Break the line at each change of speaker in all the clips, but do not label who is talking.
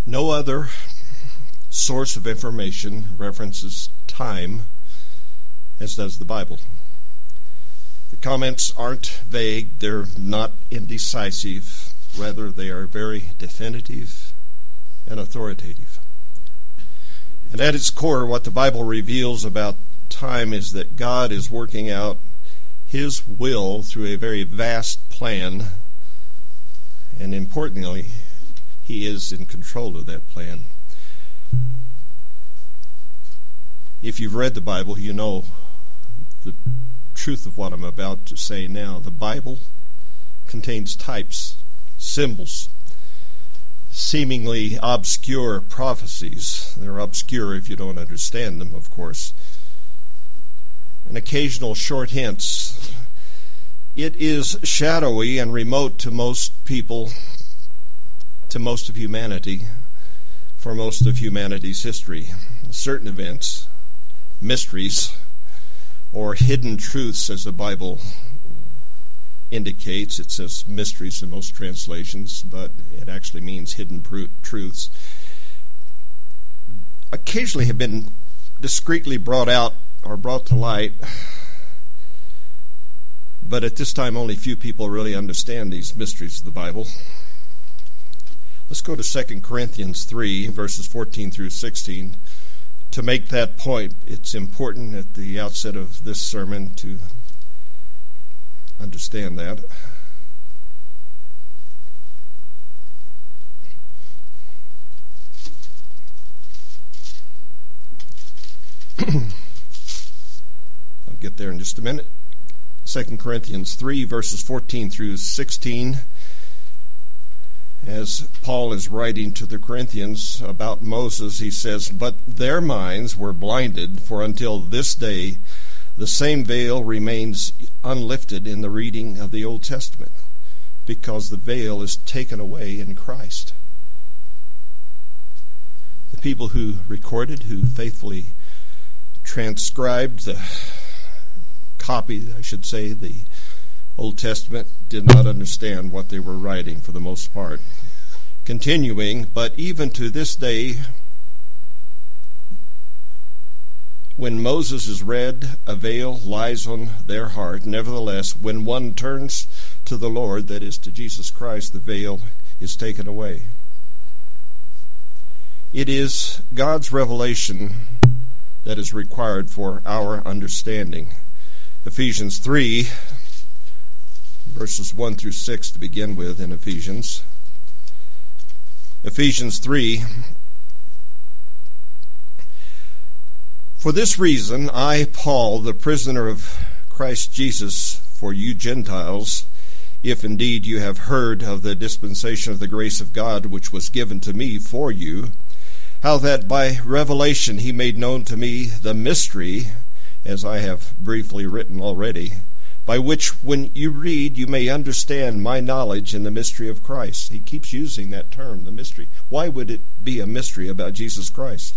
No other source of information references time as does the Bible. The comments aren't vague, they're not indecisive, rather they are very definitive and authoritative. And at its core, what the Bible reveals about time is that God is working out His will through a very vast plan, and importantly, He is in control of that plan. If you've read the Bible, you know the truth of what I'm about to say now. The Bible contains types, symbols, seemingly obscure prophecies. They're obscure if you don't understand them, of course. And occasional short hints. It is shadowy and remote to most people, to most of humanity, for most of humanity's history. Certain events, mysteries, or hidden truths, as the Bible indicates. It says mysteries in most translations, but it actually means hidden truths. Occasionally have been discreetly brought out or brought to light, but at this time only few people really understand these mysteries of the Bible. Let's go to 2 Corinthians 3, verses 14 through 16. To make that point, it's important at the outset of this sermon to understand that. I'll get there in just a minute. 2 Corinthians 3, verses 14 through 16. As Paul is writing to the Corinthians about Moses, he says, "But their minds were blinded, for until this day the same veil remains unlifted in the reading of the Old Testament, because the veil is taken away in Christ." The people who recorded, who faithfully transcribed, copied, I should say, the Old Testament, did not understand what they were writing for the most part. Continuing, "But even to this day, when Moses is read, a veil lies on their heart. Nevertheless, when one turns to the Lord, that is, to Jesus Christ, the veil is taken away." It is God's revelation that is required for our understanding. Ephesians 3, verses 1 through 6 to begin with in Ephesians. Ephesians 3, "For this reason, I, Paul, the prisoner of Christ Jesus, for you Gentiles, if indeed you have heard of the dispensation of the grace of God which was given to me for you, how that by revelation he made known to me the mystery, as I have briefly written already, by which when you read you may understand my knowledge in the mystery of Christ." He keeps using that term, the mystery. Why would it be a mystery about Jesus Christ?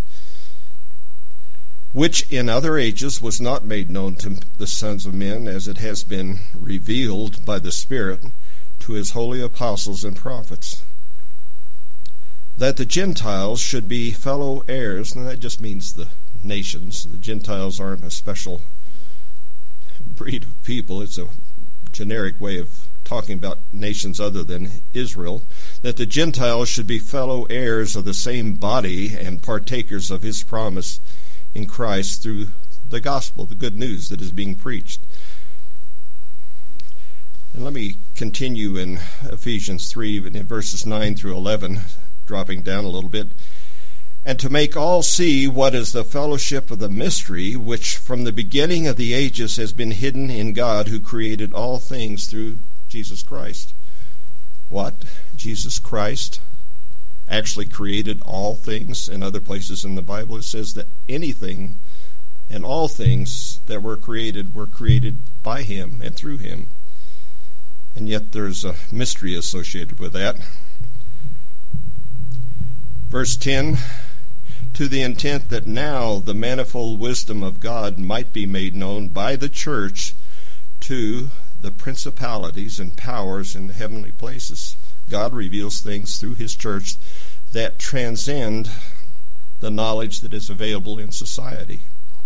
"Which in other ages was not made known to the sons of men, as it has been revealed by the Spirit to his holy apostles and prophets, that the Gentiles should be fellow heirs." And that just means the nations. The Gentiles aren't a special breed of people. It's a generic way of talking about nations other than Israel. "That the Gentiles should be fellow heirs of the same body and partakers of his promise in Christ through the gospel," the good news that is being preached. And let me continue in Ephesians 3, in verses 9 through 11, dropping down a little bit. "And to make all see what is the fellowship of the mystery, which from the beginning of the ages has been hidden in God, who created all things through Jesus Christ." What? Jesus Christ actually created all things? In other places in the Bible it says that anything and all things that were created by him and through him. And yet there's a mystery associated with that. Verse 10, "To the intent that now the manifold wisdom of God might be made known by the church to the principalities and powers in the heavenly places." God reveals things through his church that transcend the knowledge that is available in society.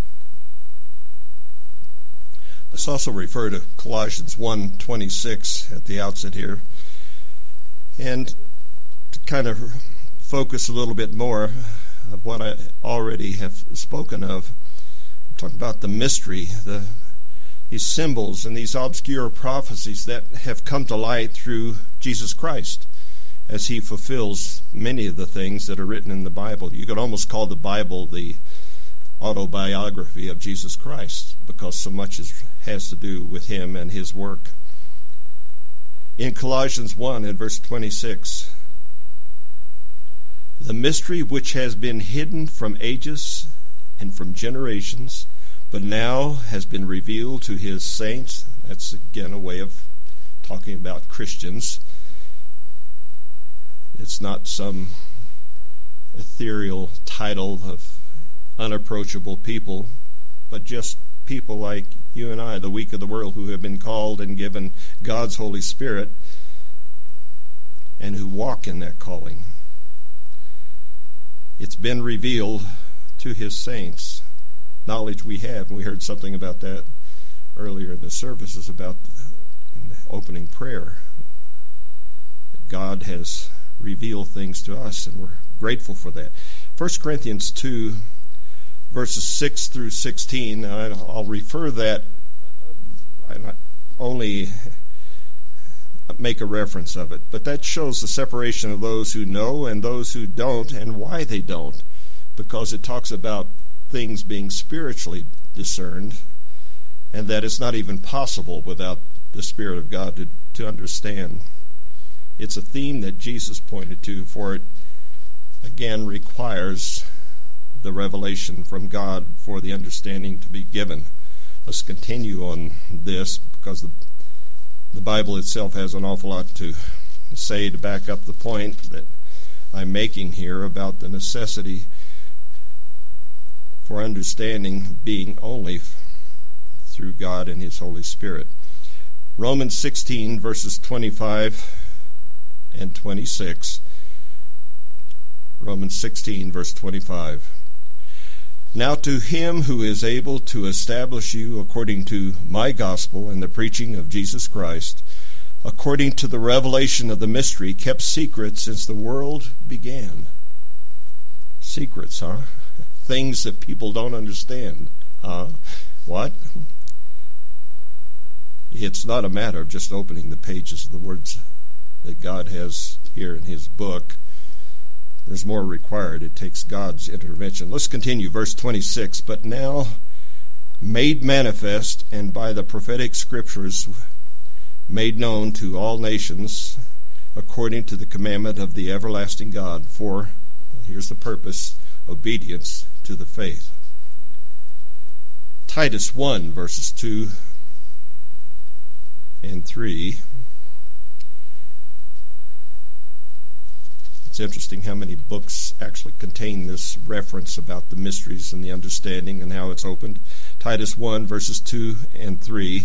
Let's also refer to Colossians 1:26 at the outset here, and to kind of focus a little bit more of what I already have spoken of. I'm talking about the mystery, these symbols and these obscure prophecies that have come to light through Jesus Christ as he fulfills many of the things that are written in the Bible. You could almost call the Bible the autobiography of Jesus Christ, because so much has to do with him and his work. In Colossians 1 and verse 26, the mystery which has been hidden from ages and from generations, but now has been revealed to his saints. That's again a way of talking about Christians. It's not some ethereal title of unapproachable people, but just people like you and I, the weak of the world, who have been called and given God's Holy Spirit and who walk in that calling. It's been revealed to his saints. Knowledge we have, and we heard something about that earlier in the services about in the opening prayer. God has revealed things to us, and we're grateful for that. 1 Corinthians 2 verses 6 through 16, I'll refer that, I only make a reference of it, but that shows the separation of those who know and those who don't, and why they don't, because it talks about things being spiritually discerned, and that it's not even possible without the Spirit of God to understand. It's a theme that Jesus pointed to, for it again requires the revelation from God for the understanding to be given. Let's continue on this, because the Bible itself has an awful lot to say to back up the point that I'm making here about the necessity for understanding being only through God and his Holy Spirit. Romans 16 verses 25 and 26. Romans 16 verse 25. Now to him who is able to establish you according to my gospel and the preaching of Jesus Christ, according to the revelation of the mystery kept secret since the world began. Secrets, huh? Things that people don't understand. What? It's not a matter of just opening the pages of the words that God has here in his book. There's more required. It takes God's intervention. Let's continue. Verse 26. But now made manifest, and by the prophetic scriptures made known to all nations, according to the commandment of the everlasting God, for, here's the purpose, obedience to the faith. Titus 1, verses 2 and 3. It's interesting how many books actually contain this reference about the mysteries and the understanding and how it's opened. Titus 1, verses 2 and 3.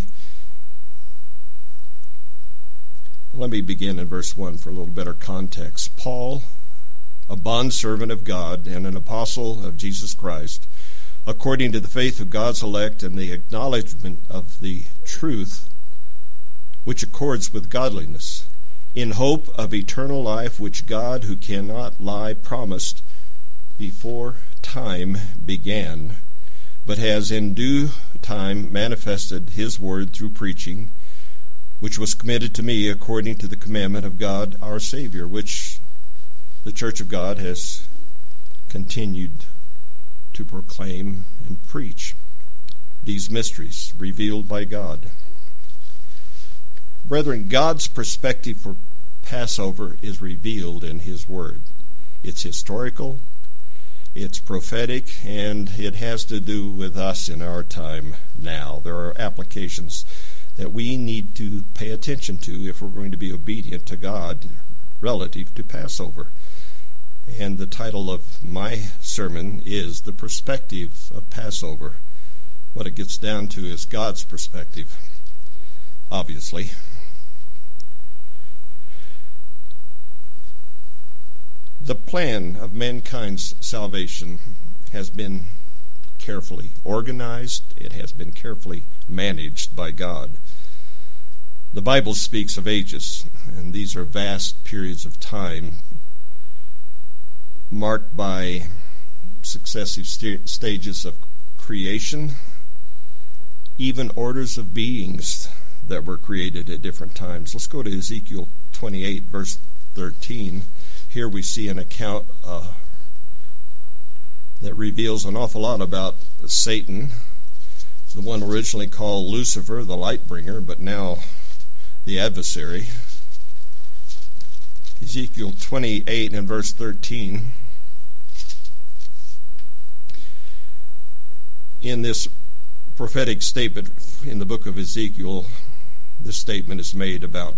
Let me begin in verse 1 for a little better context. Paul, a bondservant of God and an apostle of Jesus Christ, according to the faith of God's elect and the acknowledgement of the truth which accords with godliness, in hope of eternal life, which God, who cannot lie, promised before time began, but has in due time manifested his word through preaching, which was committed to me according to the commandment of God our Savior, which the Church of God has continued to proclaim and preach, these mysteries revealed by God. Brethren, God's perspective for Passover is revealed in his word. It's historical, it's prophetic, and it has to do with us in our time now. There are applications that we need to pay attention to if we're going to be obedient to God relative to Passover. And the title of my sermon is The Perspective of Passover. What it gets down to is God's perspective, obviously. The plan of mankind's salvation has been carefully organized. It has been carefully managed by God. The Bible speaks of ages, and these are vast periods of time marked by successive stages of creation, even orders of beings that were created at different times. Let's go to Ezekiel 28, verse 13. Here we see an account that reveals an awful lot about Satan, the one originally called Lucifer, the light bringer, but now the adversary. Ezekiel 28 and verse 13. In this prophetic statement in the book of Ezekiel, this statement is made about,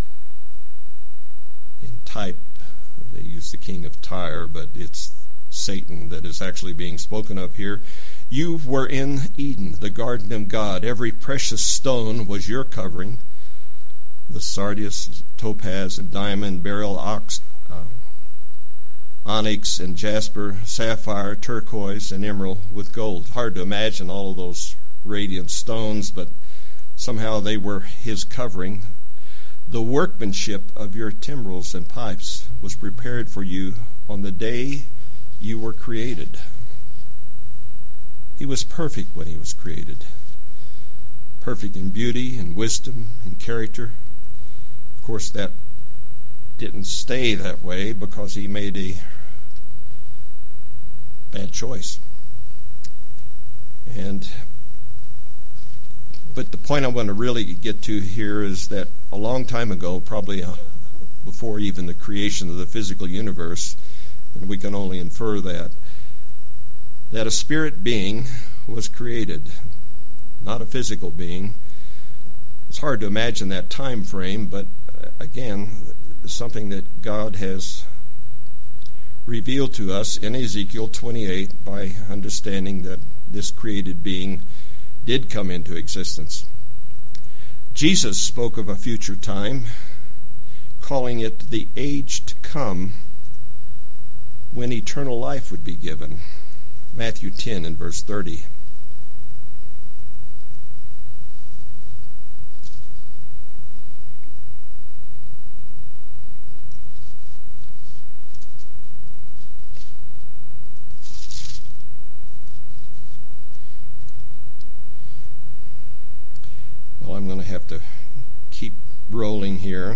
in type, they use the king of Tyre, but it's Satan that is actually being spoken of here. You were in Eden, the garden of God. Every precious stone was your covering. The sardius, topaz, and diamond, beryl, onyx, and jasper, sapphire, turquoise, and emerald with gold. Hard to imagine all of those radiant stones, but somehow they were his covering. The workmanship of your timbrels and pipes was prepared for you on the day you were created. He was perfect when he was created. Perfect in beauty and wisdom and character. Of course, that didn't stay that way because he made a bad choice. But the point I want to really get to here is that a long time ago, probably before even the creation of the physical universe, and we can only infer that a spirit being was created, not a physical being. It's hard to imagine that time frame, but again, something that God has revealed to us in Ezekiel 28 by understanding that this created being did come into existence. Jesus spoke of a future time, calling it the age to come when eternal life would be given. Matthew 10 and verse 30. Well, I'm going to have to keep rolling here.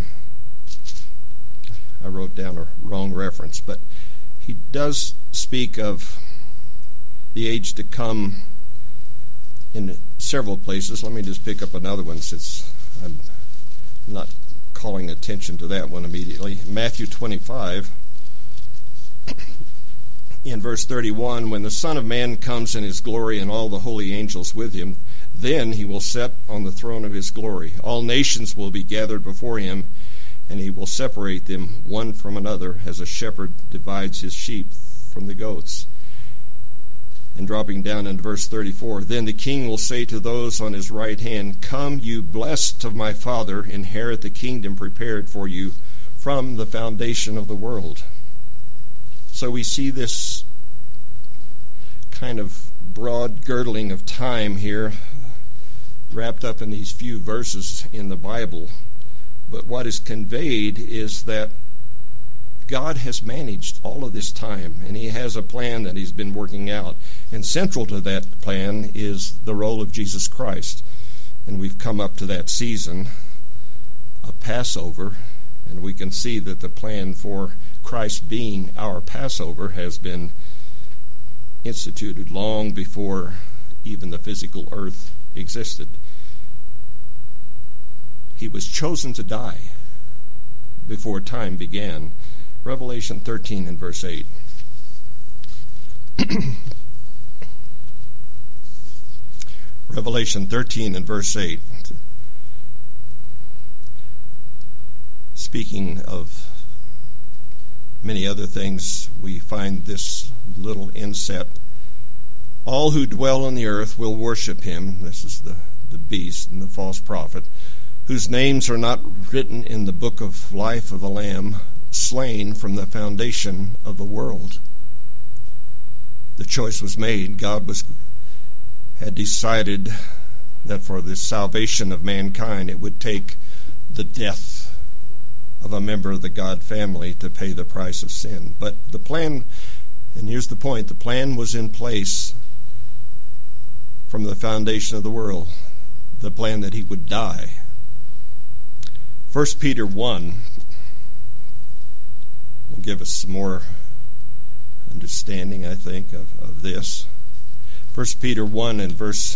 I wrote down a wrong reference, but he does speak of the age to come in several places. Let me just pick up another one since I'm not calling attention to that one immediately. Matthew 25, in verse 31, when the Son of Man comes in his glory and all the holy angels with him, then he will sit on the throne of his glory. All nations will be gathered before him, and he will separate them one from another as a shepherd divides his sheep from the goats. And dropping down in verse 34, then the king will say to those on his right hand, come, you blessed of my Father, inherit the kingdom prepared for you from the foundation of the world. So we see this kind of broad girdling of time here wrapped up in these few verses in the Bible. But what is conveyed is that God has managed all of this time, and he has a plan that he's been working out. And central to that plan is the role of Jesus Christ. And we've come up to that season of Passover, and we can see that the plan for Christ being our Passover has been instituted long before even the physical earth existed. He was chosen to die before time began. Revelation 13 and verse 8. Revelation 13 and verse 8. Speaking of many other things, we find this little inset. All who dwell on the earth will worship him. This is the beast and the false prophet, whose names are not written in the book of life of the Lamb, slain from the foundation of the world. The choice was made. God had decided that for the salvation of mankind, it would take the death of a member of the God family to pay the price of sin. But the plan, and here's the point, the plan was in place from the foundation of the world, the plan that he would die. 1 Peter 1 will give us some more understanding, I think, of this. 1 Peter 1 and verse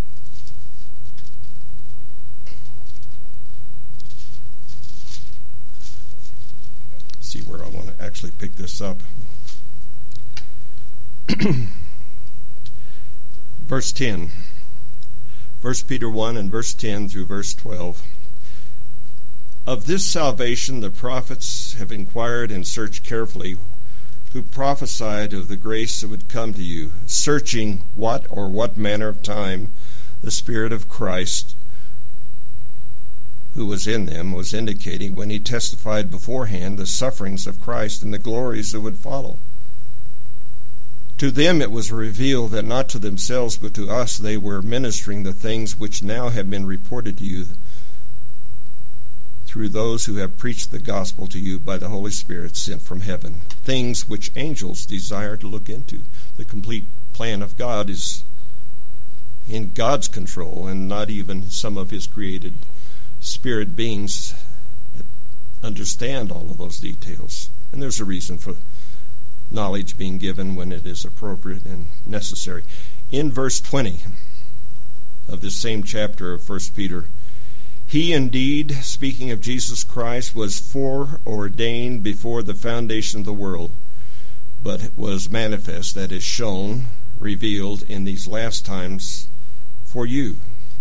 where I want to actually pick this up. Verse 10. 1 Peter 1 and verse 10 through verse 12. Of this salvation the prophets have inquired and searched carefully, who prophesied of the grace that would come to you, searching what manner of time the Spirit of Christ who was in them was indicating when he testified beforehand the sufferings of Christ and the glories that would follow. To them it was revealed that not to themselves but to us they were ministering the things which now have been reported to you through those who have preached the gospel to you by the Holy Spirit sent from heaven, things which angels desire to look into. The complete plan of God is in God's control, and not even some of his created spirit beings that understand all of those details. And there's a reason for knowledge being given when it is appropriate and necessary. In verse 20 of this same chapter of 1 Peter, he indeed, speaking of Jesus Christ, was foreordained before the foundation of the world, but was manifest, that is shown, revealed in these last times for you.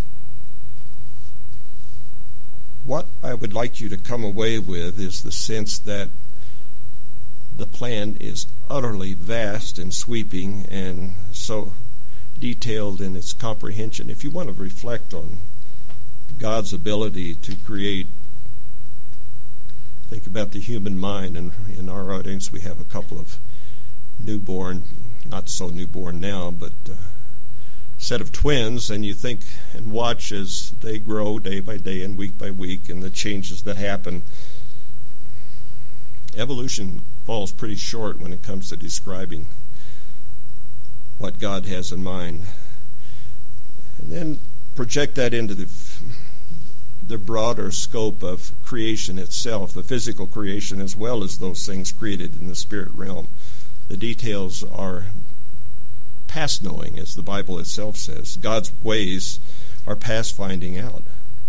What I would like you to come away with is the sense that the plan is utterly vast and sweeping and so detailed in its comprehension. If you want to reflect on God's ability to create, think about the human mind, and in our audience we have a couple of newborn, not so newborn now, but set of twins, and you think and watch as they grow day by day and week by week and the changes that happen. Evolution falls pretty short when it comes to describing what God has in mind. And then project that into the broader scope of creation itself, the physical creation, as well as those things created in the spirit realm. The details are past knowing, as the Bible itself says. God's ways are past finding out.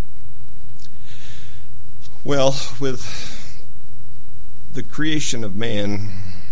Well, with the creation of man,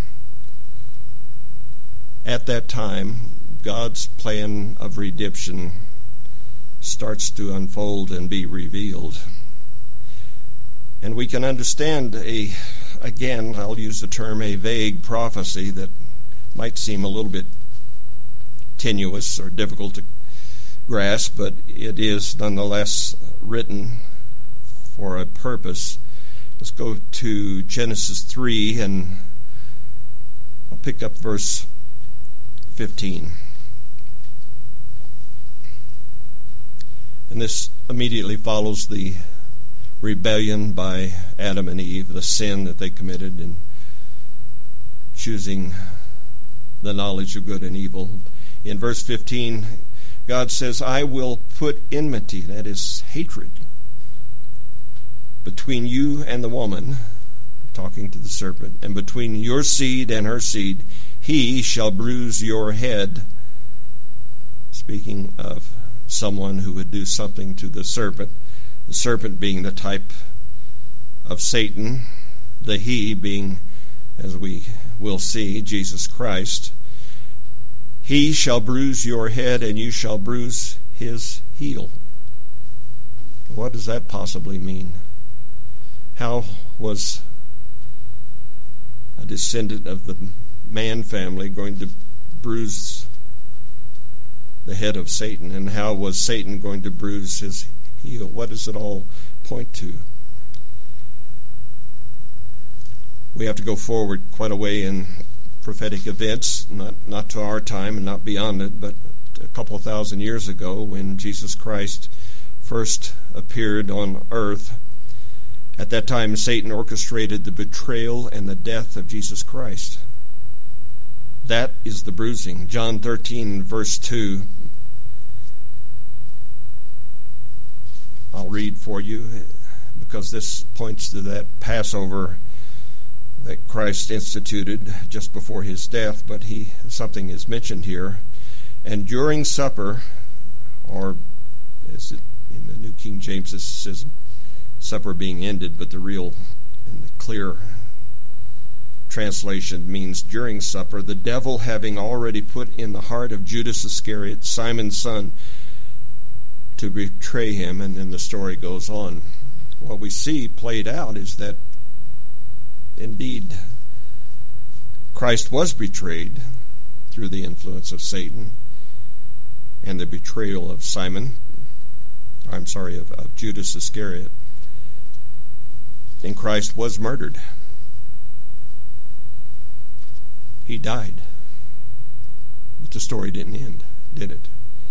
at that time, God's plan of redemption starts to unfold and be revealed. And we can understand again, I'll use the term, a vague prophecy that might seem a little bit tenuous or difficult to grasp, but it is nonetheless written for a purpose. Let's go to Genesis 3, and I'll pick up verse 15. And this immediately follows the rebellion by Adam and Eve, the sin that they committed in choosing the knowledge of good and evil. In verse 15, God says, I will put enmity, that is hatred, between you and the woman, talking to the serpent, and between your seed and her seed. He shall bruise your head, speaking of someone who would do something to the serpent being the type of Satan, the he being, as we will see, Jesus Christ. He shall bruise your head, and you shall bruise his heel. What does that possibly mean? How was a descendant of the man family going to bruise the head of Satan, and how was Satan going to bruise his heel? What does it all point to? We have to go forward quite a way in prophetic events, not to our time and not beyond it, but a couple of thousand years ago when Jesus Christ first appeared on earth. At that time, Satan orchestrated the betrayal and the death of Jesus Christ. That is the bruising. John 13, verse 2. I'll read for you because this points to that Passover that Christ instituted just before his death, but something is mentioned here. And during supper, or as it in the New King James, it says supper being ended, but the real and the clear translation means during supper, the devil having already put in the heart of Judas Iscariot, Simon's son, to betray him, and then the story goes on. What we see played out is that indeed Christ was betrayed through the influence of Satan and the betrayal of of Judas Iscariot. And Christ was murdered. He died. But the story didn't end, did it?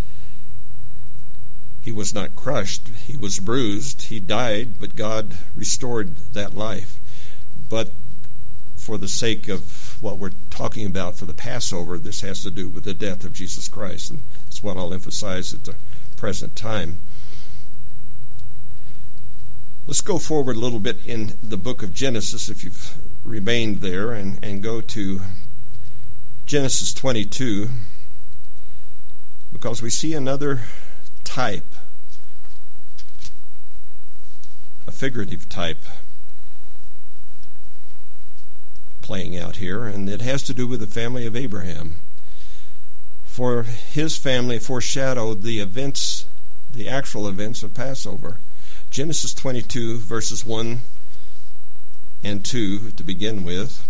He was not crushed. He was bruised. He died, but God restored that life. But for the sake of what we're talking about for the Passover, this has to do with the death of Jesus Christ. And that's what I'll emphasize at the present time. Let's go forward a little bit in the book of Genesis, if you've remained there, and go to Genesis 22, because we see another type, a figurative type, playing out here, and it has to do with the family of Abraham. For his family foreshadowed the events, the actual events of Passover. Genesis 22, verses 1 and 2 to begin with.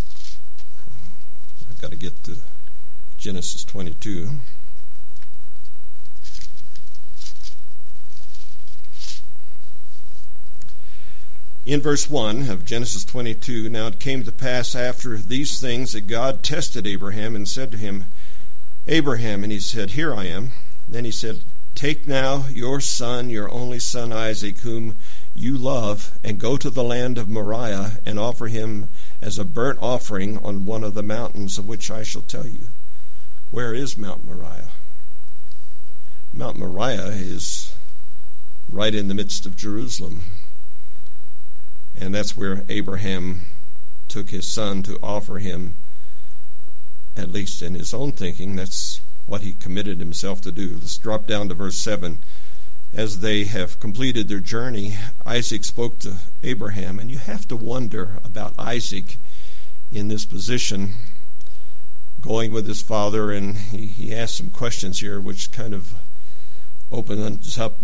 I've got to get to Genesis 22. In verse 1 of Genesis 22, now it came to pass after these things that God tested Abraham and said to him, Abraham, and he said, Here I am. Then he said, Take now your son, your only son Isaac, whom you love, and go to the land of Moriah, and offer him as a burnt offering on one of the mountains of which I shall tell you. Where is Mount Moriah? Mount Moriah is right in the midst of Jerusalem. And that's where Abraham took his son to offer him, at least in his own thinking. That's what he committed himself to do. Let's drop down to verse 7. As they have completed their journey, Isaac spoke to Abraham, and you have to wonder about Isaac in this position, going with his father, and he asked some questions here which kind of opens up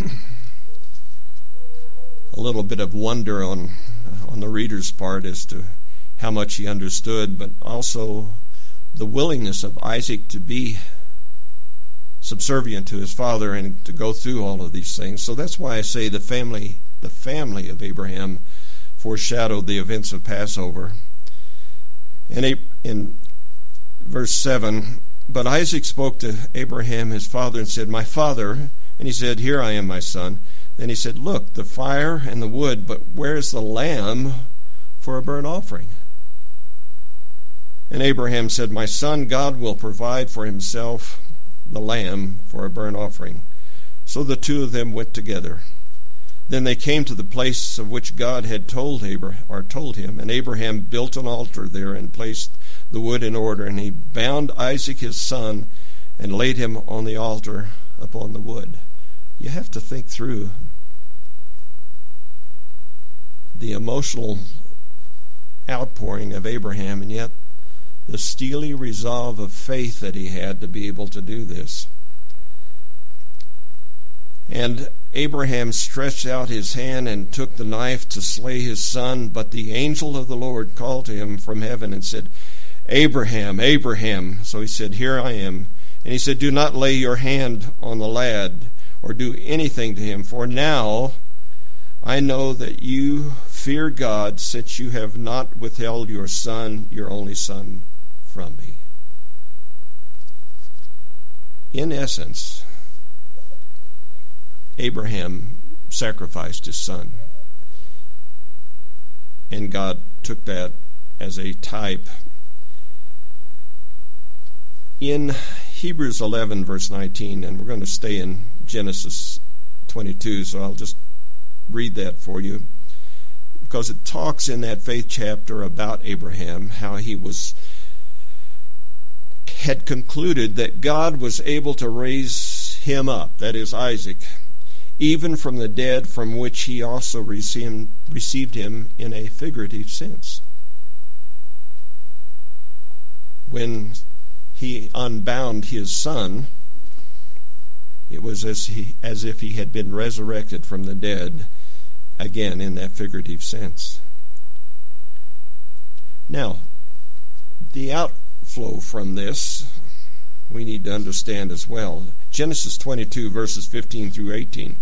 a little bit of wonder on the reader's part as to how much he understood, but also the willingness of Isaac to be subservient to his father and to go through all of these things. So that's why I say the family of Abraham foreshadowed the events of Passover. And in verse 7, but Isaac spoke to Abraham his father and said, My father. And he said, Here I am, my son. Then he said, Look, the fire and the wood, but where is the lamb for a burnt offering? And Abraham said, My son, God will provide for himself the lamb for a burnt offering. So the two of them went together. Then they came to the place of which God had told him, and Abraham built an altar there and placed the wood in order, and he bound Isaac his son and laid him on the altar upon the wood. You have to think through the emotional outpouring of Abraham, and yet the steely resolve of faith that he had to be able to do this. And Abraham stretched out his hand and took the knife to slay his son, but the angel of the Lord called to him from heaven and said, Abraham, Abraham. So he said, Here I am. And he said, Do not lay your hand on the lad or do anything to him, for now I know that you fear God, since you have not withheld your son, your only son, from me. In essence, Abraham sacrificed his son. And God took that as a type. In Hebrews 11, verse 19, and we're going to stay in Genesis 22, so I'll just read that for you, because it talks in that faith chapter about Abraham, how he had concluded that God was able to raise him up, that is Isaac, even from the dead, from which he also received him in a figurative sense. When he unbound his son, it was as if he had been resurrected from the dead, again in that figurative sense. Now, the outflow from this we need to understand as well. Genesis 22, verses 15 through 18.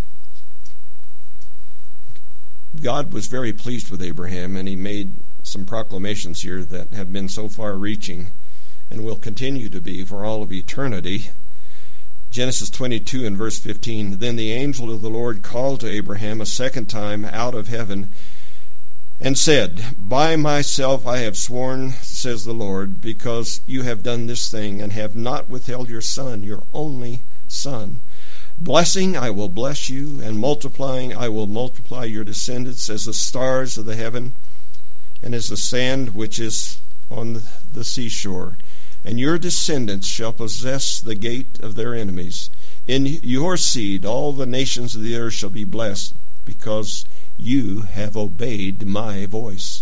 God was very pleased with Abraham, and he made some proclamations here that have been so far-reaching and will continue to be for all of eternity. Genesis 22 and verse 15, Then the angel of the Lord called to Abraham a second time out of heaven and said, By myself I have sworn, says the Lord, because you have done this thing and have not withheld your son, your only son. Blessing I will bless you, and multiplying I will multiply your descendants as the stars of the heaven and as the sand which is on the seashore. And your descendants shall possess the gate of their enemies. In your seed all the nations of the earth shall be blessed, because you have obeyed my voice.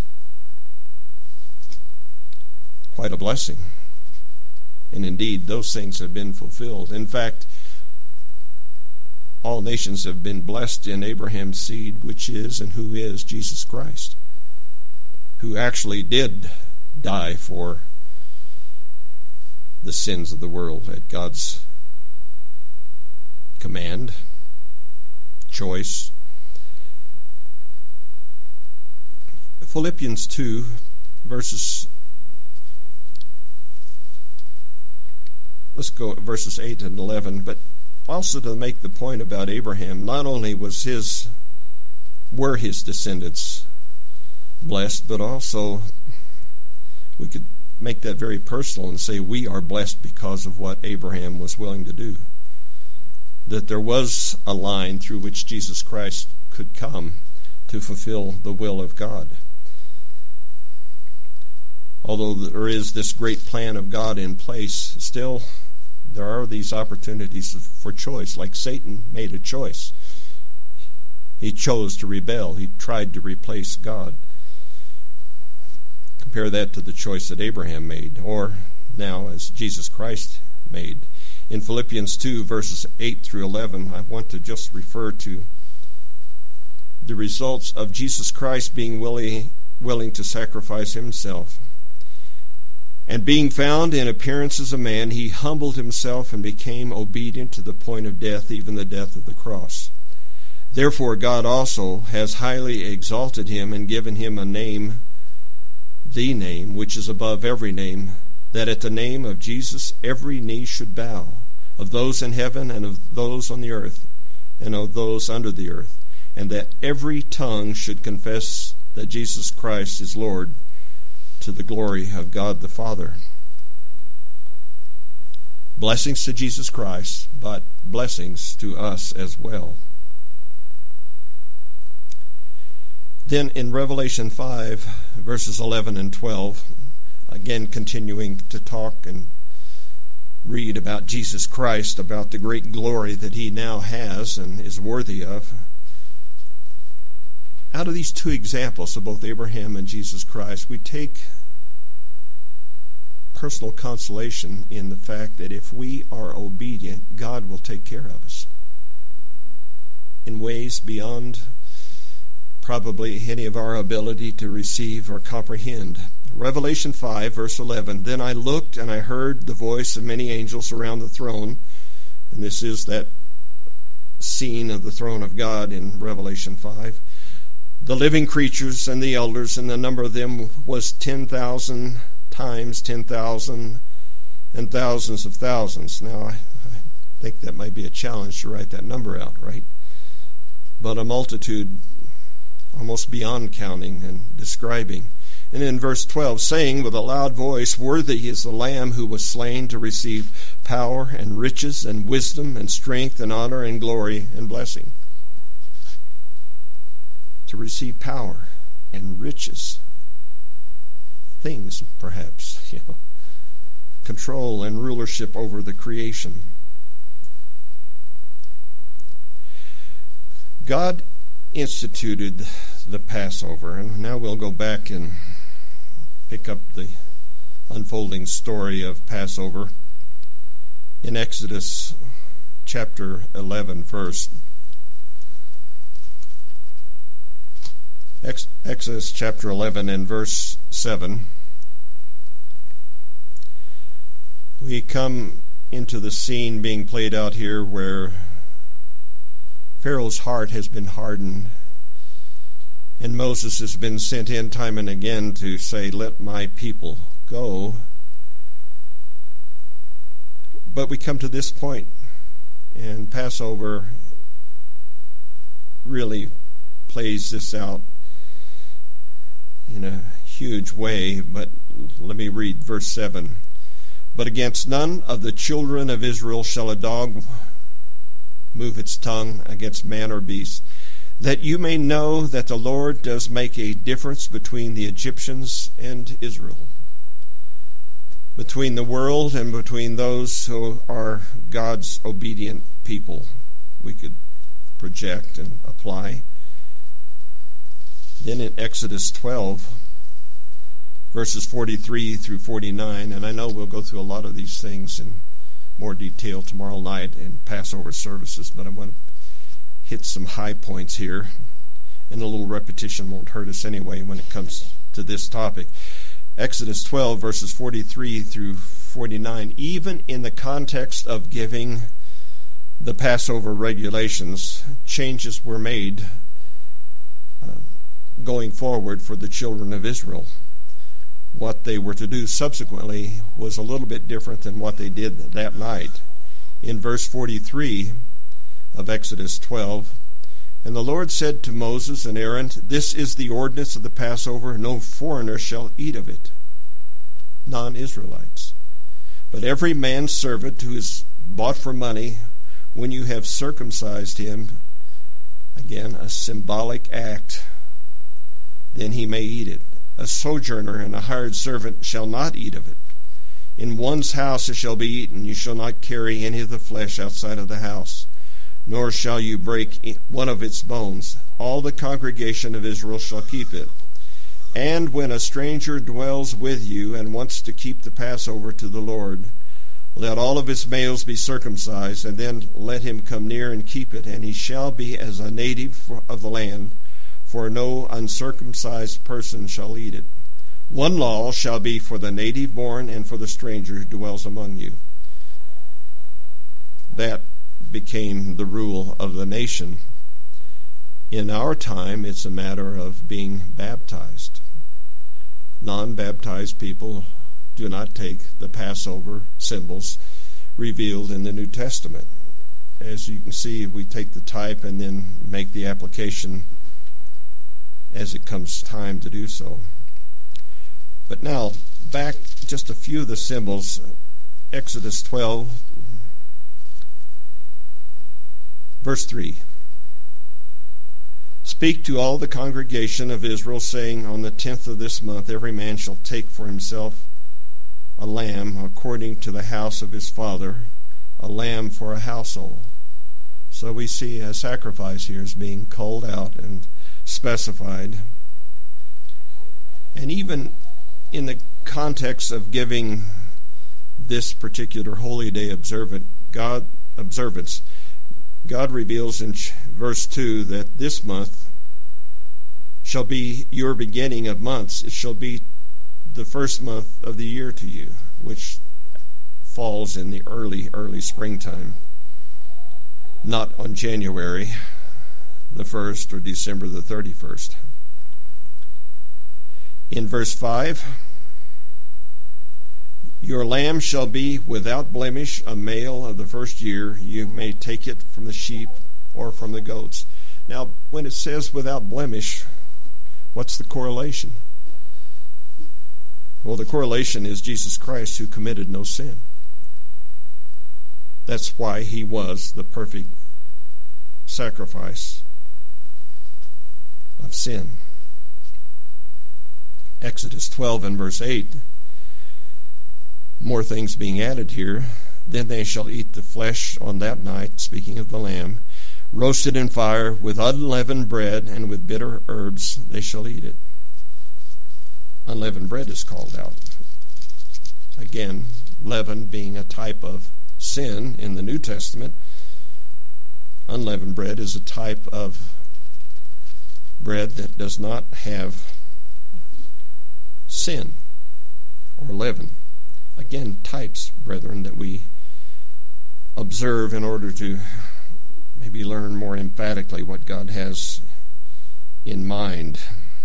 Quite a blessing. And indeed, those things have been fulfilled. In fact, all nations have been blessed in Abraham's seed, which is and who is Jesus Christ, who actually did die for the sins of the world at God's command, choice. Philippians 2, verses 8 and 11, but also to make the point about Abraham, not only were his descendants blessed, but also we could make that very personal and say we are blessed because of what Abraham was willing to do. That there was a line through which Jesus Christ could come to fulfill the will of God. Although there is this great plan of God in place, still there are these opportunities for choice, like Satan made a choice. He chose to rebel. He tried to replace God. Compare that to the choice that Abraham made, or now as Jesus Christ made. In Philippians 2, verses 8 through 11, I want to just refer to the results of Jesus Christ being willing to sacrifice himself. And being found in appearance as a man, he humbled himself and became obedient to the point of death, even the death of the cross. Therefore God also has highly exalted him and given him a name, the name which is above every name, that at the name of Jesus every knee should bow, of those in heaven and of those on the earth and of those under the earth, and that every tongue should confess that Jesus Christ is Lord, to the glory of God the Father. Blessings to Jesus Christ, but blessings to us as well. Then in Revelation 5, verses 11 and 12, again continuing to talk and read about Jesus Christ, about the great glory that he now has and is worthy of. Out of these two examples of both Abraham and Jesus Christ, we take personal consolation in the fact that if we are obedient, God will take care of us in ways beyond probably any of our ability to receive or comprehend. Revelation 5, verse 11, Then I looked and I heard the voice of many angels around the throne, and this is that scene of the throne of God in Revelation 5, the living creatures and the elders, and the number of them was 10,000 times 10,000 and thousands of thousands. Now, I think that might be a challenge to write that number out, right? But a multitude almost beyond counting and describing. And in verse 12, saying with a loud voice, "Worthy is the Lamb who was slain to receive power and riches and wisdom and strength and honor and glory and blessing." To receive power and riches. Things, perhaps, control and rulership over the creation. God instituted the Passover, and now we'll go back and pick up the unfolding story of Passover in Exodus chapter 11 first. Exodus chapter 11 and verse 7. We come into the scene being played out here where Pharaoh's heart has been hardened, and Moses has been sent in time and again to say, "Let my people go." But we come to this point, and Passover really plays this out in a huge way. But let me read verse 7. "But against none of the children of Israel shall a dog move its tongue against man or beast, that you may know that the Lord does make a difference between the Egyptians and Israel, between the world and between those who are God's obedient people." We could project and apply. Then in Exodus 12, verses 43 through 49, and I know we'll go through a lot of these things in more detail tomorrow night in Passover services, but I want to hit some high points here, and a little repetition won't hurt us anyway when it comes to this topic. Exodus 12, verses 43 through 49, even in the context of giving the Passover regulations, changes were made going forward for the children of Israel. What they were to do subsequently was a little bit different than what they did that night. In verse 43 of Exodus 12, "And the Lord said to Moses and Aaron, This is the ordinance of the Passover, no foreigner shall eat of it," non-Israelites, "but every man's servant who is bought for money, when you have circumcised him," again a symbolic act, "then he may eat it. A sojourner and a hired servant shall not eat of it. In one's house it shall be eaten. You shall not carry any of the flesh outside of the house, nor shall you break one of its bones. All the congregation of Israel shall keep it. And when a stranger dwells with you and wants to keep the Passover to the Lord, let all of his males be circumcised, and then let him come near and keep it, and he shall be as a native of the land, for no uncircumcised person shall eat it. One law shall be for the native born and for the stranger who dwells among you." That became the rule of the nation. In our time, it's a matter of being baptized. Non-baptized people do not take the Passover symbols revealed in the New Testament. As you can see, we take the type and then make the application as it comes time to do so. But now, back just a few of the symbols. Exodus 12, verse 3. "Speak to all the congregation of Israel, saying, On the 10th of this month every man shall take for himself a lamb according to the house of his father, a lamb for a household." So we see a sacrifice here is being called out and specified. And even in the context of giving this particular holy day observance, God reveals in verse 2 that this month shall be your beginning of months. It shall be the first month of the year to you, which falls in the early springtime, not on January the 1st or December the 31st. In verse 5, your lamb shall be without blemish, a male of the first year. You may take it from the sheep or from the goats. Now, when it says without blemish, what's the correlation? Well, the correlation is Jesus Christ, who committed no sin. That's why he was the perfect sacrifice of sin. Exodus 12 and verse 8, more things being added here. Then they shall eat the flesh on that night, speaking of the lamb, roasted in fire with unleavened bread, and with bitter herbs they shall eat it. Unleavened bread is called out. Again, leaven being a type of sin in the New Testament. Unleavened bread is a type of bread that does not have sin or leaven. Again, types, brethren, that we observe in order to maybe learn more emphatically what God has in mind.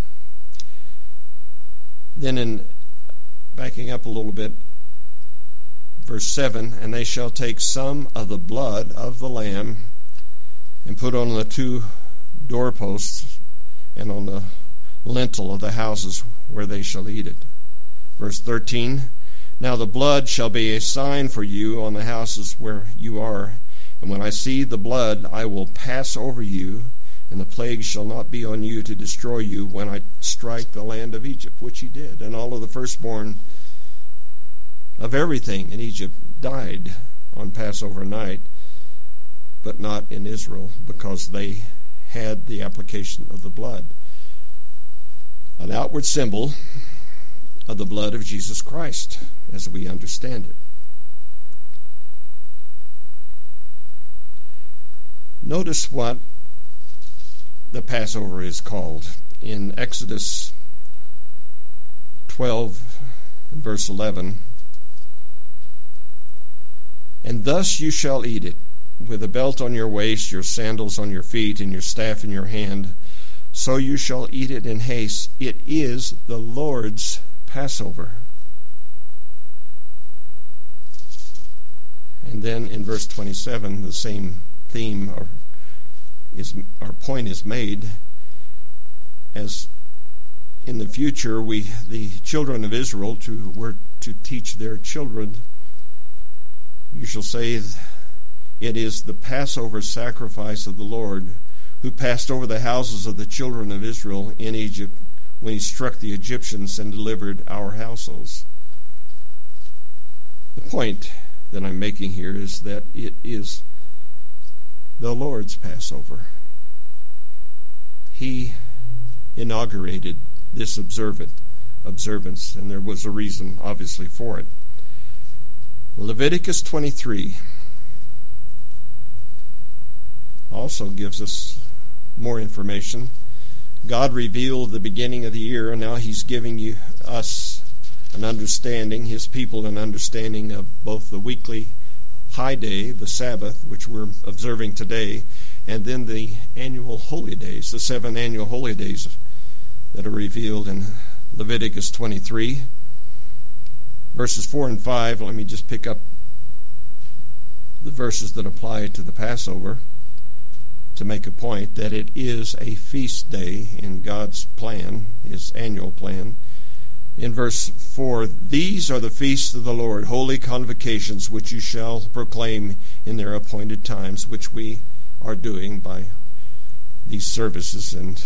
Then in backing up a little bit, verse 7, and they shall take some of the blood of the lamb and put on the 2 doorposts and on the lintel of the houses where they shall eat it. Verse 13, now the blood shall be a sign for you on the houses where you are, and when I see the blood I will pass over you, and the plague shall not be on you to destroy you when I strike the land of Egypt, which he did. And all of the firstborn of everything in Egypt died on Passover night, but not in Israel, because they had the application of the blood. An outward symbol of the blood of Jesus Christ, as we understand it. Notice what the Passover is called. In Exodus 12, verse 11, and thus you shall eat it, with a belt on your waist, your sandals on your feet, and your staff in your hand. So you shall eat it in haste. It is the Lord's Passover. And then in verse 27, the same theme our point is made, as in the future the children of Israel were to teach their children. You shall say, it is the Passover sacrifice of the Lord, who passed over the houses of the children of Israel in Egypt when he struck the Egyptians and delivered our households. The point that I'm making here is that it is the Lord's Passover. He inaugurated this observance, and there was a reason, obviously, for it. Leviticus 23 also gives us more information. God revealed the beginning of the year, and now he's giving us an understanding, his people an understanding of both the weekly high day, the Sabbath, which we're observing today, and then the annual holy days, the 7 annual holy days that are revealed in Leviticus 23. Verses 4 and 5, let me just pick up the verses that apply to the Passover to make a point that it is a feast day in God's plan, his annual plan. In verse 4, these are the feasts of the Lord, holy convocations, which you shall proclaim in their appointed times, which we are doing by these services and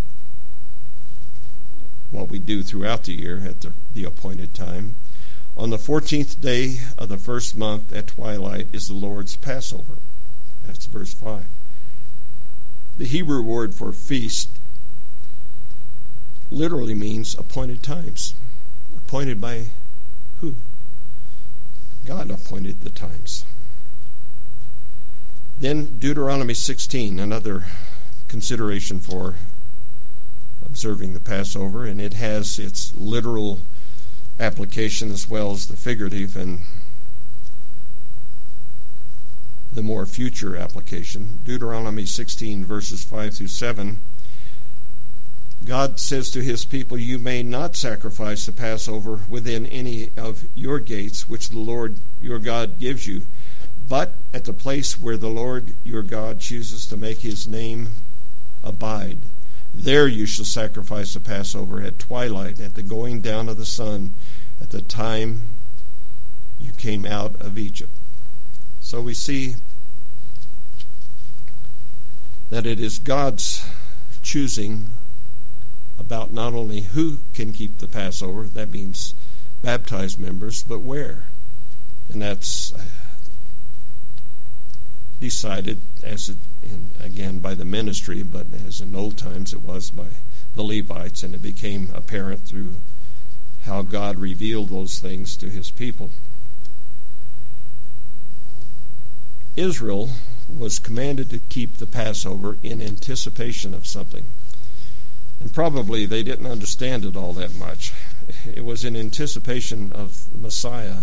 what we do throughout the year at the appointed time. On the 14th day of the first month at twilight is the Lord's Passover. That's verse 5. The Hebrew word for feast literally means appointed times. Appointed by who? God appointed the times. Then Deuteronomy 16, another consideration for observing the Passover, and it has its literal application as well as the figurative and the more future application. Deuteronomy 16 verses 5 through 7. God says to his people, "You may not sacrifice the Passover within any of your gates, which the Lord your God gives you, but at the place where the Lord your God chooses to make his name abide. There you shall sacrifice the Passover at twilight, at the going down of the sun, at the time you came out of Egypt." So we see that it is God's choosing about not only who can keep the Passover, that means baptized members, but where. And that's decided, again by the ministry, but as in old times it was by the Levites, and it became apparent through how God revealed those things to his people. Israel was commanded to keep the Passover in anticipation of something. And probably they didn't understand it all that much. It was in anticipation of Messiah.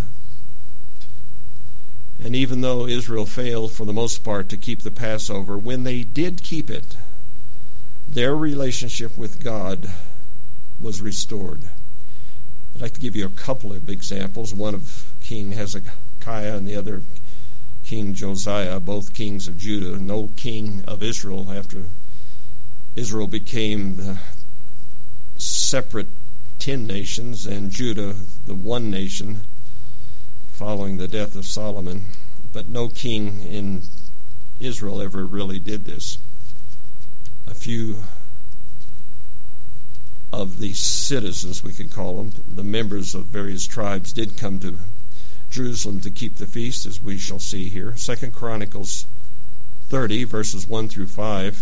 And even though Israel failed for the most part to keep the Passover, when they did keep it, their relationship with God was restored. I'd like to give you a couple of examples, one of King Hezekiah and the other King Josiah, both kings of Judah, no king of Israel after Israel became the separate 10 nations and Judah the one nation following the death of Solomon. But no king in Israel ever really did this. A few of the citizens, we could call them, the members of various tribes, did come to Jerusalem to keep the feast, as we shall see here. 2 Chronicles 30, verses 1 through 5.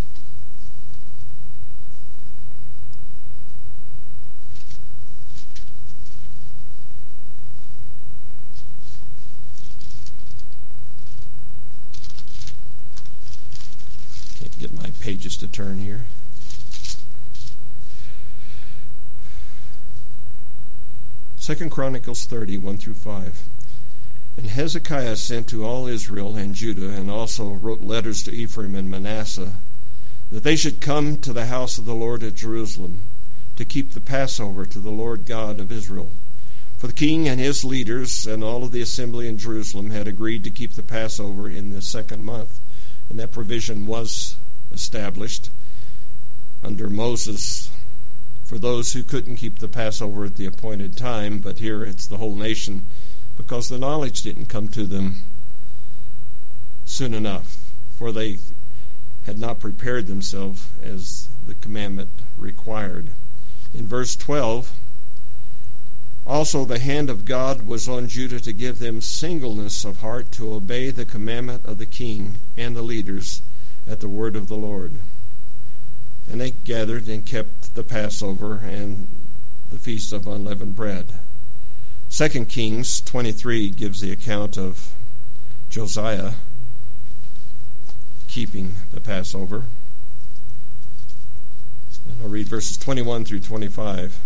Can't get my pages to turn here. Second Chronicles 30, 1 through 5. And Hezekiah sent to all Israel and Judah, and also wrote letters to Ephraim and Manasseh, that they should come to the house of the Lord at Jerusalem, to keep the Passover to the Lord God of Israel. For the king and his leaders and all of the assembly in Jerusalem had agreed to keep the Passover in the second month, and that provision was established under Moses for those who couldn't keep the Passover at the appointed time, but here it's the whole nation, because the knowledge didn't come to them soon enough, for they had not prepared themselves as the commandment required. In verse 12, also the hand of God was on Judah to give them singleness of heart to obey the commandment of the king and the leaders at the word of the Lord. And they gathered and kept the Passover and the Feast of Unleavened Bread. 2 Kings 23 gives the account of Josiah keeping the Passover. And I'll read verses 21 through 25.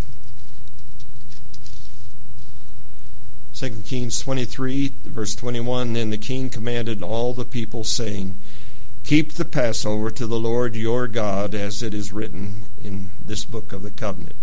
2 Kings 23, verse 21, Then the king commanded all the people, saying, Keep the Passover to the Lord your God, as it is written in this book of the covenant.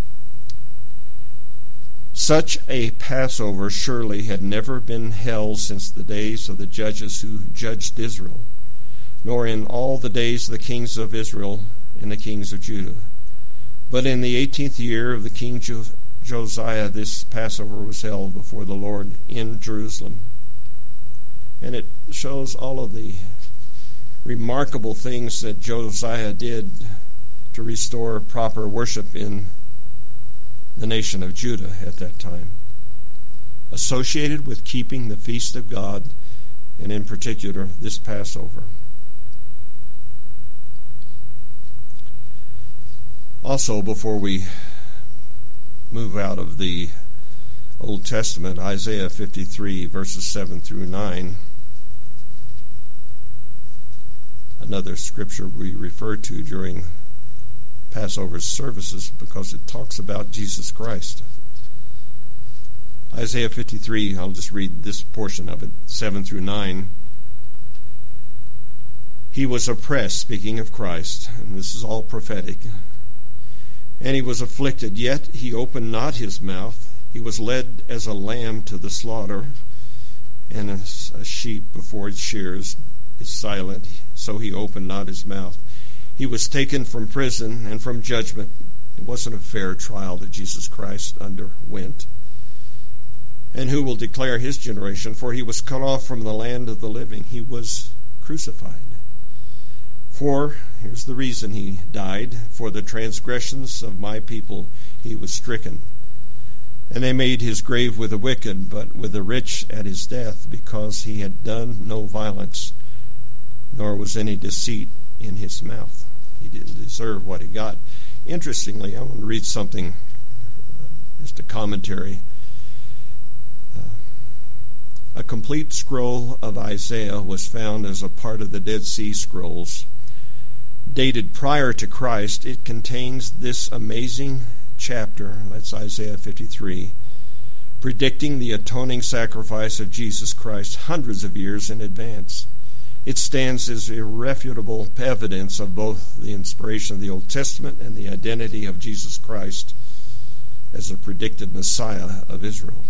Such a Passover surely had never been held since the days of the judges who judged Israel, nor in all the days of the kings of Israel and the kings of Judah. But in the 18th year of the king Josiah, this Passover was held before the Lord in Jerusalem. And it shows all of the remarkable things that Josiah did to restore proper worship in the nation of Judah at that time, associated with keeping the feast of God, and in particular this Passover. Also, before we move out of the Old Testament, Isaiah 53 verses 7 through 9, another scripture we refer to during Passover services because it talks about Jesus Christ. Isaiah 53, I'll just read this portion of it, 7 through 9. He was oppressed, speaking of Christ, and this is all prophetic. And he was afflicted, yet he opened not his mouth. He was led as a lamb to the slaughter, and a sheep before its shears is silent, so he opened not his mouth. He was taken from prison and from judgment. It wasn't a fair trial that Jesus Christ underwent. And who will declare his generation? For he was cut off from the land of the living. He was crucified. For, here's the reason he died, for the transgressions of my people he was stricken. And they made his grave with the wicked, but with the rich at his death, because he had done no violence, nor was any deceit in his mouth. He didn't deserve what he got. Interestingly, I want to read something, just a commentary. A complete scroll of Isaiah was found as a part of the Dead Sea Scrolls. Dated prior to Christ, it contains this amazing chapter, that's Isaiah 53, predicting the atoning sacrifice of Jesus Christ hundreds of years in advance. It stands as irrefutable evidence of both the inspiration of the Old Testament and the identity of Jesus Christ as a predicted Messiah of Israel.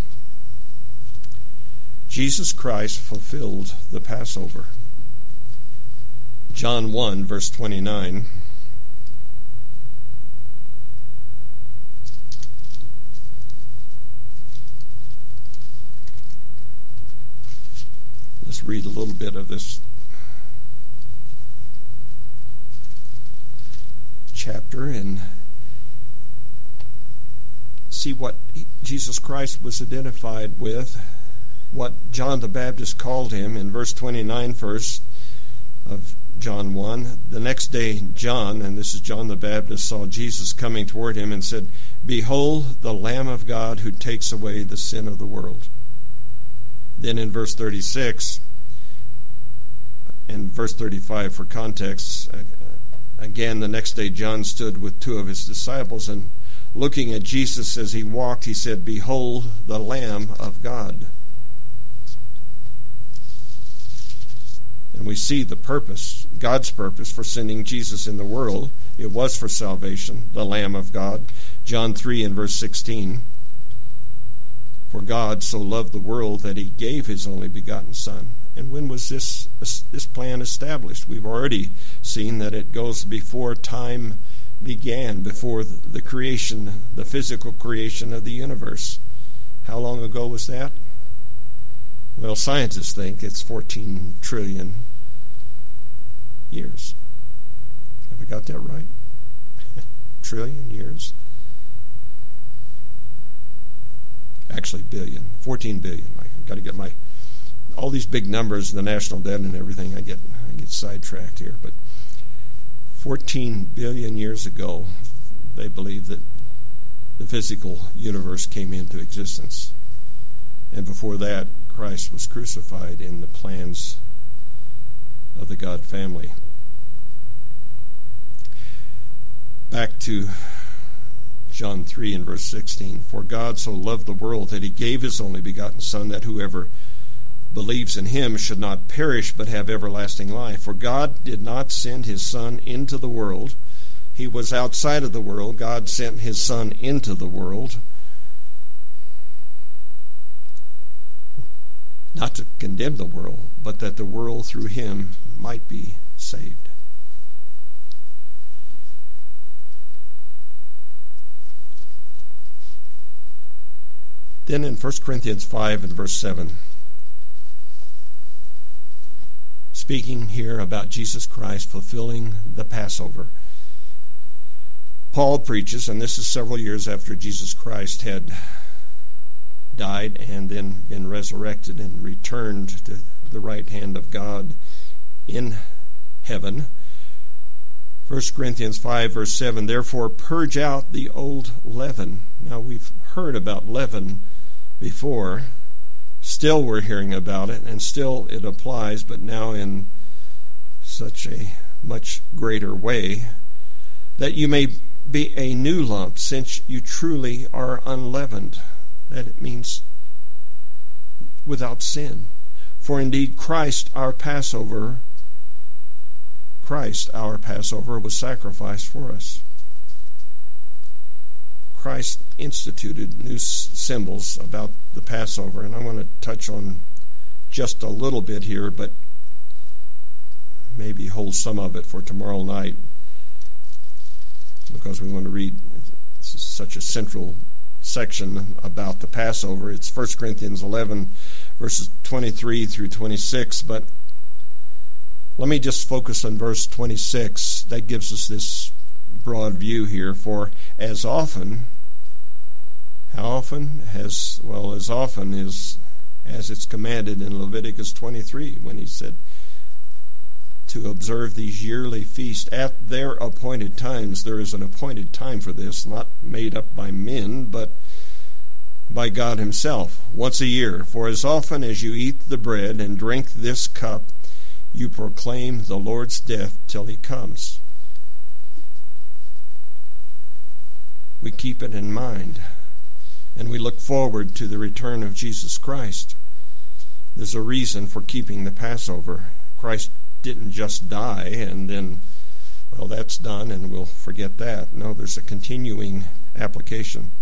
Jesus Christ fulfilled the Passover. John 1, verse 29. Let's read a little bit of this chapter and see what Jesus Christ was identified with, what John the Baptist called him in verse 29 first of John 1. The next day John, and this is John the Baptist, saw Jesus coming toward him and said, "Behold the Lamb of God who takes away the sin of the world." Then in verse 36 and verse 35 for context, again the next day John stood with two of his disciples, and looking at Jesus as he walked, he said, "Behold the Lamb of God." And we see the purpose, God's purpose for sending Jesus in the world. It was for salvation, the Lamb of God. John 3 and verse 16. For God so loved the world that he gave his only begotten Son. And when was this plan established? We've already seen that it goes before time began, before the creation, the physical creation of the universe. How long ago was that? Well, scientists think it's 14 trillion years. Have I got that right? Trillion years? Actually, billion. 14 billion. I've got to get all these big numbers, the national debt and everything, I get sidetracked here. But 14 billion years ago, they believe that the physical universe came into existence. And before that, Christ was crucified in the plans of the God family. Back to John 3 and verse 16. For God so loved the world that he gave his only begotten Son, that whoever believes in him should not perish but have everlasting life. For God did not send his Son into the world. He was outside of the world. God sent his Son into the world, not to condemn the world, but that the world through him might be saved. Then in 1 Corinthians 5 and verse 7, speaking here about Jesus Christ fulfilling the Passover, Paul preaches, and this is several years after Jesus Christ had died and then been resurrected and returned to the right hand of God in heaven. 1 Corinthians 5 verse 7, therefore purge out the old leaven. Now we've heard about leaven before. Still we're hearing about it, and still it applies, but now in such a much greater way, that you may be a new lump, since you truly are unleavened. That it means without sin. For indeed Christ our Passover was sacrificed for us. Christ instituted new symbols about the Passover, and I want to touch on just a little bit here, but maybe hold some of it for tomorrow night, because we want to read such a central section about the Passover. It's 1 Corinthians 11, verses 23 through 26, but let me just focus on verse 26. That gives us this broad view here. For as often, how often? As often as it's commanded in Leviticus 23, when he said to observe these yearly feasts at their appointed times. There is an appointed time for this, not made up by men, but by God himself, once a year. For as often as you eat the bread and drink this cup, you proclaim the Lord's death till he comes. We keep it in mind, and we look forward to the return of Jesus Christ. There's a reason for keeping the Passover. Christ didn't just die and then, well, that's done and we'll forget that. No, there's a continuing application.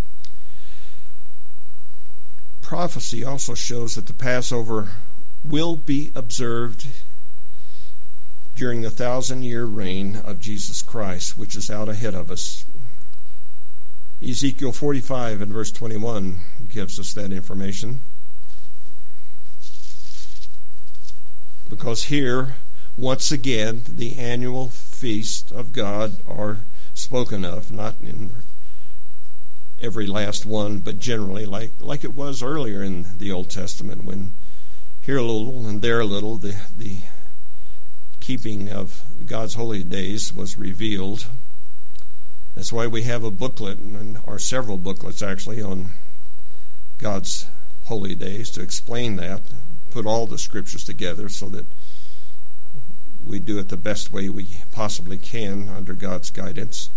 Prophecy also shows that the Passover will be observed during the 1,000-year reign of Jesus Christ, which is out ahead of us. Ezekiel 45 and verse 21 gives us that information. Because here, once again, the annual feast of God are spoken of, not in every last one, but generally like it was earlier in the Old Testament, when here a little and there a little, the keeping of God's holy days was revealed. That's why we have a booklet, or several booklets actually, on God's holy days to explain that, put all the scriptures together so that we do it the best way we possibly can under God's guidance.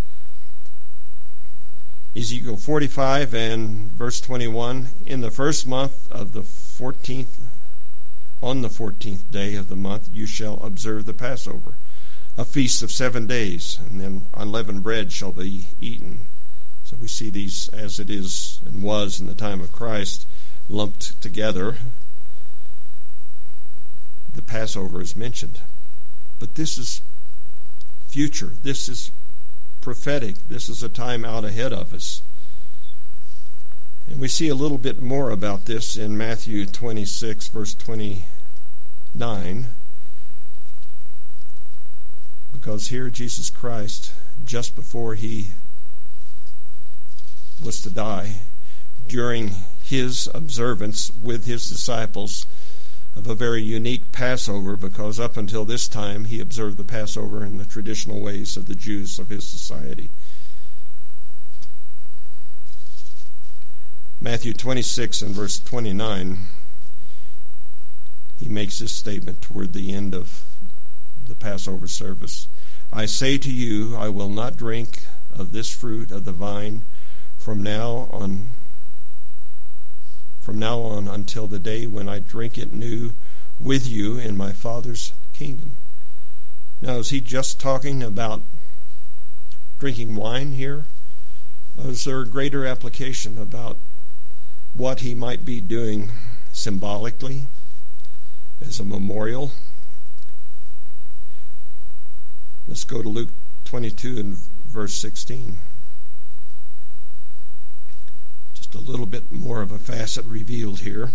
Ezekiel 45 and verse 21, in the first month of the 14th, on the 14th day of the month, you shall observe the Passover, a feast of 7 days, and then unleavened bread shall be eaten. So we see these as it is and was in the time of Christ lumped together. The Passover is mentioned. But this is future. This is prophetic. This is a time out ahead of us. And we see a little bit more about this in Matthew 26, verse 29. Because here Jesus Christ, just before he was to die, during his observance with his disciples of a very unique Passover, because up until this time he observed the Passover in the traditional ways of the Jews of his society. Matthew 26 and verse 29, he makes this statement toward the end of the Passover service. I say to you, I will not drink of this fruit of the vine from now on until the day when I drink it new with you in my Father's kingdom. Now, is he just talking about drinking wine here? Or is there a greater application about what he might be doing symbolically as a memorial? Let's go to Luke 22 and verse 16. A little bit more of a facet revealed here.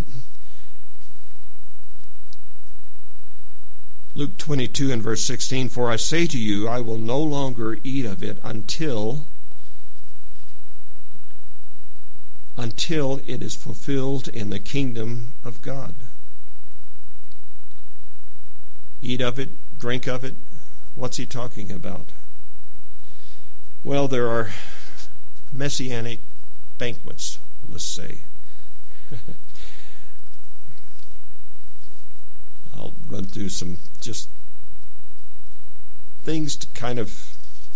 Luke 22 and verse 16, for I say to you, I will no longer eat of it until it is fulfilled in the kingdom of God. Eat of it, drink of it. What's he talking about? Well, there are messianic banquets, let's say. I'll run through some just things to kind of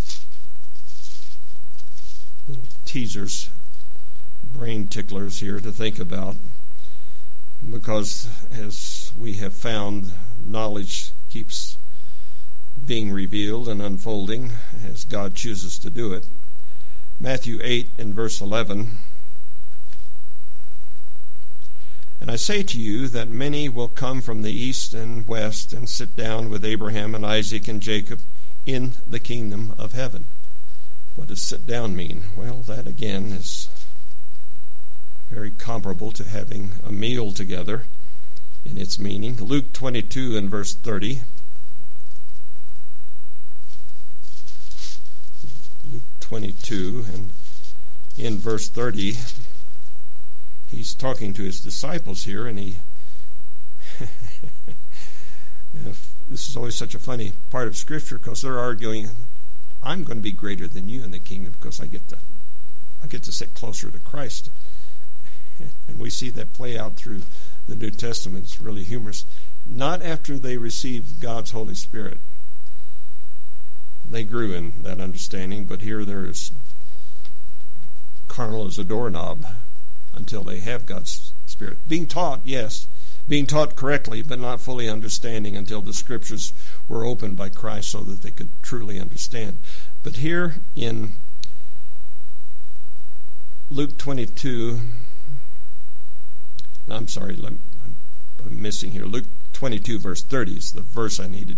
little teasers, brain ticklers here to think about, because as we have found, knowledge keeps being revealed and unfolding as God chooses to do it. Matthew 8 and verse 11. And I say to you that many will come from the east and west and sit down with Abraham and Isaac and Jacob in the kingdom of heaven. What does sit down mean? Well, that again is very comparable to having a meal together in its meaning. Luke 22 and verse 30. Luke 22 and in verse 30, he's talking to his disciples here, and he this is always such a funny part of Scripture, because they're arguing, I'm going to be greater than you in the kingdom because I get to sit closer to Christ. And we see that play out through the New Testament. It's really humorous. Not after they received God's Holy Spirit. They grew in that understanding, but here there's carnal as a doorknob until they have God's Spirit. Being taught, yes. Being taught correctly, but not fully understanding until the Scriptures were opened by Christ so that they could truly understand. But here in Luke 22, I'm sorry, I'm missing here. Luke 22 verse 30 is the verse I needed.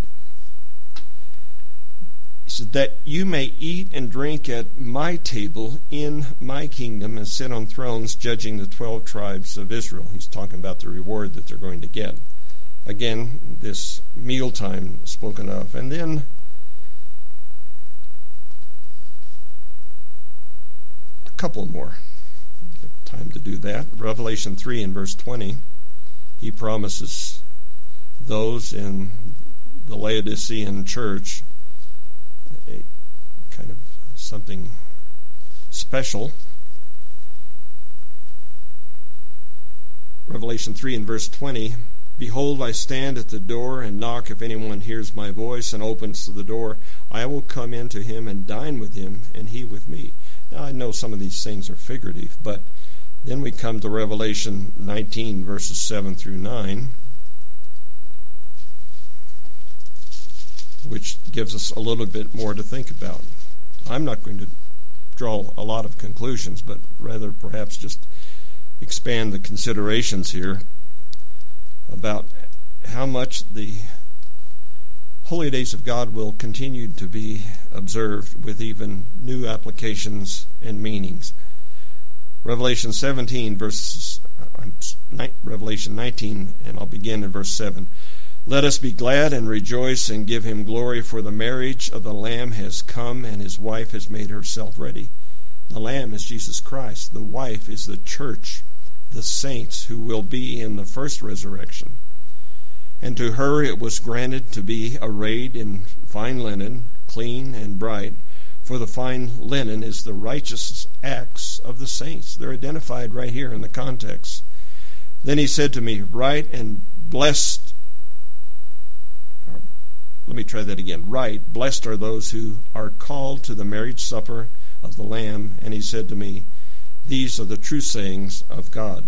He said, that you may eat and drink at my table in my kingdom and sit on thrones judging the 12 tribes of Israel. He's talking about the reward that they're going to get. Again, this mealtime spoken of. And then a couple more. Time to do that. Revelation 3 and verse 20, he promises those in the Laodicean church a kind of something special. Revelation 3 and verse 20, behold, I stand at the door and knock. If anyone hears my voice and opens the door, I will come in to him and dine with him, and he with me. Now, I know some of these things are figurative, but then we come to Revelation 19, verses 7 through 9, which gives us a little bit more to think about. I'm not going to draw a lot of conclusions, but rather perhaps just expand the considerations here about how much the holy days of God will continue to be observed with even new applications and meanings. Revelation 19, and I'll begin in verse 7. Let us be glad and rejoice and give him glory, for the marriage of the Lamb has come, and his wife has made herself ready. The Lamb is Jesus Christ. The wife is the church, the saints who will be in the first resurrection. And to her it was granted to be arrayed in fine linen, clean and bright, for the fine linen is the righteous acts of the saints. They're identified right here in the context. Then he said to me, Right, blessed are those who are called to the marriage supper of the Lamb. And he said to me, These are the true sayings of God.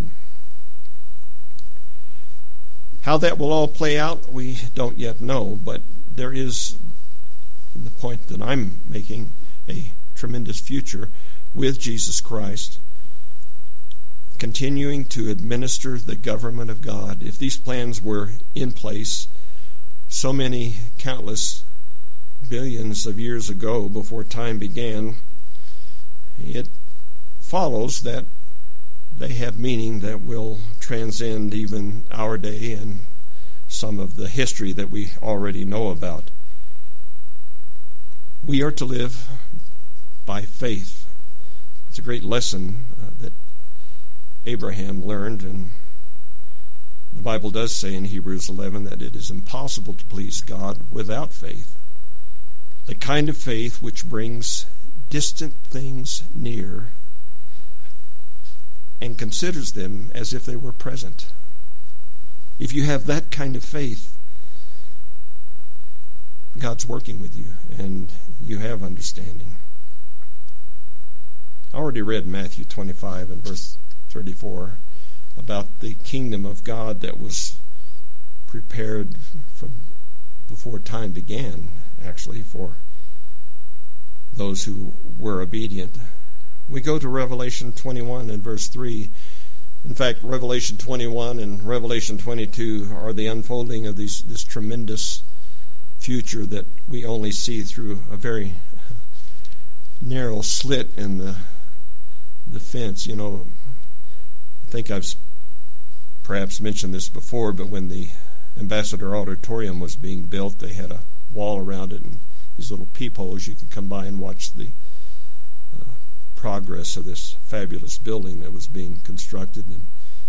How that will all play out, we don't yet know, but there is, in the point that I'm making, a tremendous future with Jesus Christ, continuing to administer the government of God. If these plans were in place so many countless billions of years ago, before time began, it follows that they have meaning that will transcend even our day and some of the history that we already know about. We are to live by faith. It's a great lesson that Abraham learned, and the Bible does say in Hebrews 11 that it is impossible to please God without faith. The kind of faith which brings distant things near and considers them as if they were present. If you have that kind of faith, God's working with you, and you have understanding. I already read Matthew 25 and verse 34 about the kingdom of God that was prepared from before time began, actually, for those who were obedient we go to Revelation 21 and verse 3. In fact, Revelation 21 and Revelation 22 are the unfolding of this tremendous future that we only see through a very narrow slit in the fence. You know, I think I've perhaps mentioned this before, but when the Ambassador Auditorium was being built, they had a wall around it and these little peepholes. You could come by and watch the progress of this fabulous building that was being constructed. And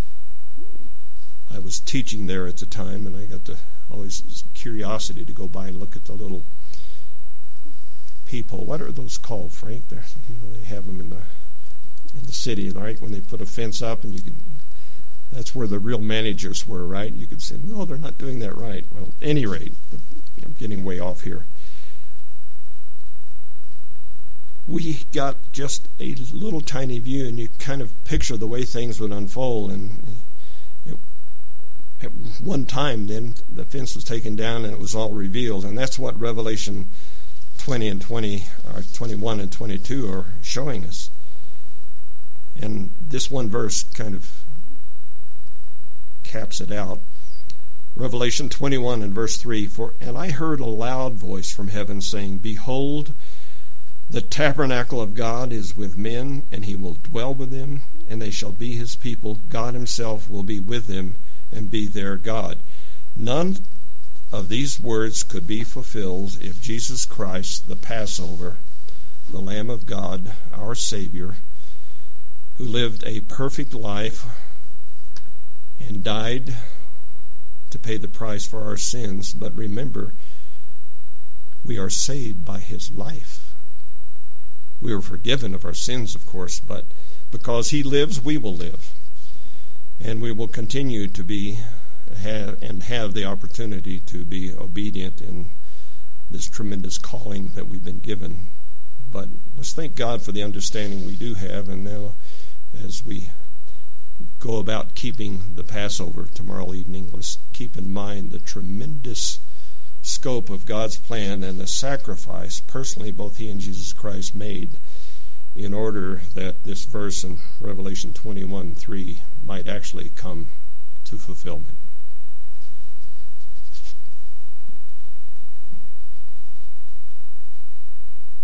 I was teaching there at the time, and I got always curiosity to go by and look at the little peephole. What are those called, Frank? They have them in the city, right? When they put a fence up, and that's where the real managers were, right? You could say, no, they're not doing that right. Well, at any rate, I'm getting way off here. We got just a little tiny view, and you kind of picture the way things would unfold. And at one time, then the fence was taken down, and it was all revealed. And that's what Revelation 20 and 20, or 21 and 22 are showing us. And this one verse kind of caps it out. Revelation 21 and verse 3, And I heard a loud voice from heaven saying, Behold, the tabernacle of God is with men, and he will dwell with them, and they shall be his people. God himself will be with them and be their God. None of these words could be fulfilled if Jesus Christ, the Passover, the Lamb of God, our Savior, who lived a perfect life and died to pay the price for our sins. But remember, we are saved by his life. We are forgiven of our sins, of course, but because he lives, we will live. And we will continue to have the opportunity to be obedient in this tremendous calling that we've been given. But let's thank God for the understanding we do have. And now, as we go about keeping the Passover tomorrow evening, let's keep in mind the tremendous scope of God's plan and the sacrifice personally both he and Jesus Christ made in order that this verse in Revelation 21:3 might actually come to fulfillment.